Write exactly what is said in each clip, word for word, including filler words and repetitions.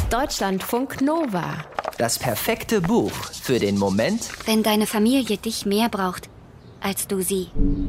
Deutschlandfunk Nova. Das perfekte Buch für den Moment, wenn deine Familie dich mehr braucht, als du sie.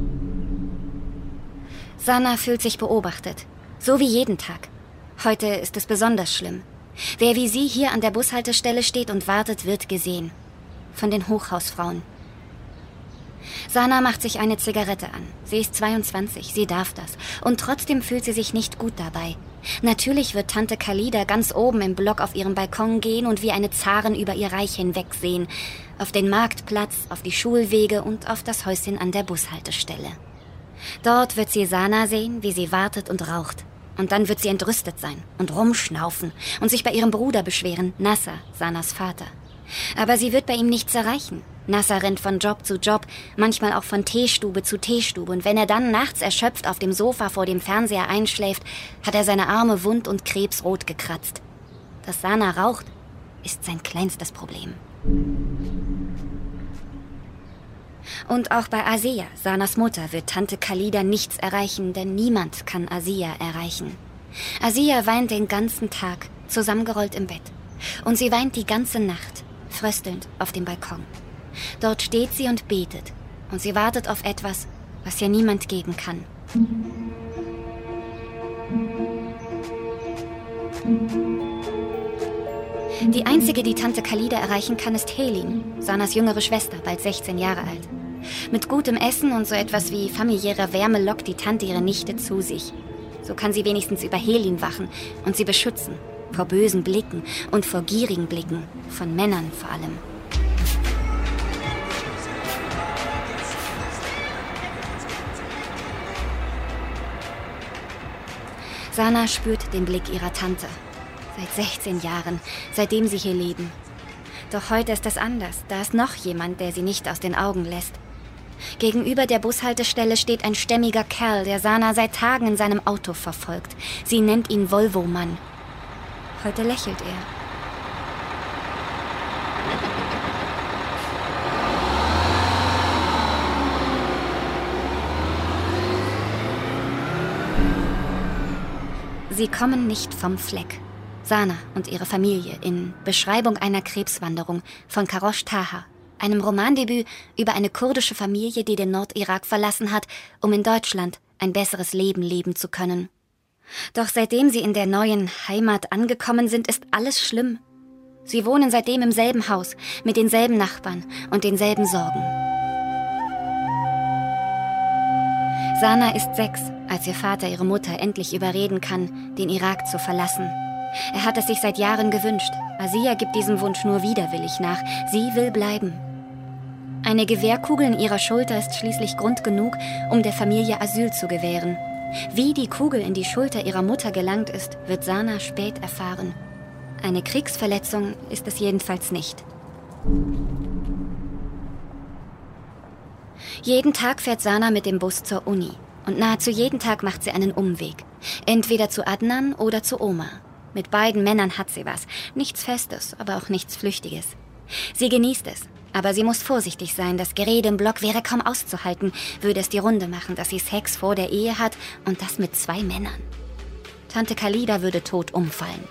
Sana fühlt sich beobachtet, so wie jeden Tag. Heute ist es besonders schlimm. Wer wie sie hier an der Bushaltestelle steht und wartet, wird gesehen. Von den Hochhausfrauen. Sana macht sich eine Zigarette an. Sie ist zweiundzwanzig, sie darf das. Und trotzdem fühlt sie sich nicht gut dabei. Natürlich wird Tante Khalida ganz oben im Block auf ihren Balkon gehen und wie eine Zarin über ihr Reich hinwegsehen. Auf den Marktplatz, auf die Schulwege und auf das Häuschen an der Bushaltestelle. Dort wird sie Sana sehen, wie sie wartet und raucht. Und dann wird sie entrüstet sein und rumschnaufen und sich bei ihrem Bruder beschweren, Nasser, Sanas Vater. Aber sie wird bei ihm nichts erreichen. Nasser rennt von Job zu Job, manchmal auch von Teestube zu Teestube. Und wenn er dann nachts erschöpft auf dem Sofa vor dem Fernseher einschläft, hat er seine Arme wund und krebsrot gekratzt. Dass Sana raucht, ist sein kleinstes Problem. Und auch bei Asia, Sanas Mutter, wird Tante Khalida nichts erreichen, denn niemand kann Asia erreichen. Asia weint den ganzen Tag, zusammengerollt im Bett. Und sie weint die ganze Nacht, fröstelnd auf dem Balkon. Dort steht sie und betet. Und sie wartet auf etwas, was ihr niemand geben kann. Die einzige, die Tante Khalida erreichen kann, ist Helin, Sanas jüngere Schwester, bald sechzehn Jahre alt. Mit gutem Essen und so etwas wie familiärer Wärme lockt die Tante ihre Nichte zu sich. So kann sie wenigstens über Helin wachen und sie beschützen. Vor bösen Blicken und vor gierigen Blicken, von Männern vor allem. Sana spürt den Blick ihrer Tante. Seit sechzehn Jahren, seitdem sie hier leben. Doch heute ist es anders. Da ist noch jemand, der sie nicht aus den Augen lässt. Gegenüber der Bushaltestelle steht ein stämmiger Kerl, der Sana seit Tagen in seinem Auto verfolgt. Sie nennt ihn Volvo-Mann. Heute lächelt er. Sie kommen nicht vom Fleck. Sana und ihre Familie in Beschreibung einer Krebswanderung von Karosh Taha, einem Romandebüt über eine kurdische Familie, die den Nordirak verlassen hat, um in Deutschland ein besseres Leben leben zu können. Doch seitdem sie in der neuen Heimat angekommen sind, ist alles schlimm. Sie wohnen seitdem im selben Haus, mit denselben Nachbarn und denselben Sorgen. Sana ist sechs, als ihr Vater ihre Mutter endlich überreden kann, den Irak zu verlassen. Er hat es sich seit Jahren gewünscht. Asia gibt diesem Wunsch nur widerwillig nach. Sie will bleiben. Eine Gewehrkugel in ihrer Schulter ist schließlich Grund genug, um der Familie Asyl zu gewähren. Wie die Kugel in die Schulter ihrer Mutter gelangt ist, wird Sana spät erfahren. Eine Kriegsverletzung ist es jedenfalls nicht. Jeden Tag fährt Sana mit dem Bus zur Uni. Und nahezu jeden Tag macht sie einen Umweg. Entweder zu Adnan oder zu Oma. Mit beiden Männern hat sie was. Nichts Festes, aber auch nichts Flüchtiges. Sie genießt es. Aber sie muss vorsichtig sein. Das Gerede im Block wäre kaum auszuhalten, würde es die Runde machen, dass sie Sex vor der Ehe hat und das mit zwei Männern. Tante Khalida würde tot umfallen.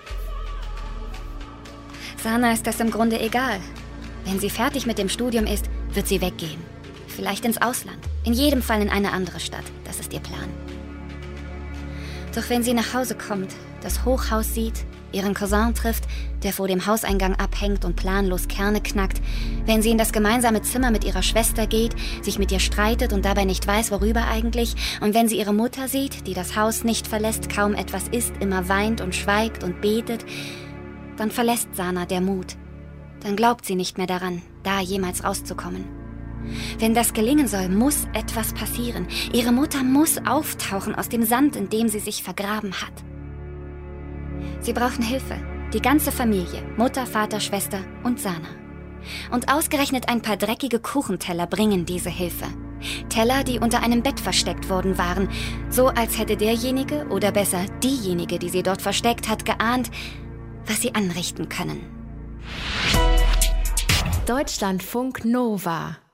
Sana ist das im Grunde egal. Wenn sie fertig mit dem Studium ist, wird sie weggehen. Vielleicht ins Ausland. In jedem Fall in eine andere Stadt. Das ist ihr Plan. Doch wenn sie nach Hause kommt, das Hochhaus sieht, ihren Cousin trifft, der vor dem Hauseingang abhängt und planlos Kerne knackt, wenn sie in das gemeinsame Zimmer mit ihrer Schwester geht, sich mit ihr streitet und dabei nicht weiß, worüber eigentlich, und wenn sie ihre Mutter sieht, die das Haus nicht verlässt, kaum etwas isst, immer weint und schweigt und betet, dann verlässt Sana der Mut. Dann glaubt sie nicht mehr daran, da jemals rauszukommen. Wenn das gelingen soll, muss etwas passieren. Ihre Mutter muss auftauchen aus dem Sand, in dem sie sich vergraben hat. Sie brauchen Hilfe. Die ganze Familie. Mutter, Vater, Schwester und Sana. Und ausgerechnet ein paar dreckige Kuchenteller bringen diese Hilfe. Teller, die unter einem Bett versteckt worden waren. So als hätte derjenige, oder besser diejenige, die sie dort versteckt hat, geahnt, was sie anrichten können. Deutschlandfunk Nova.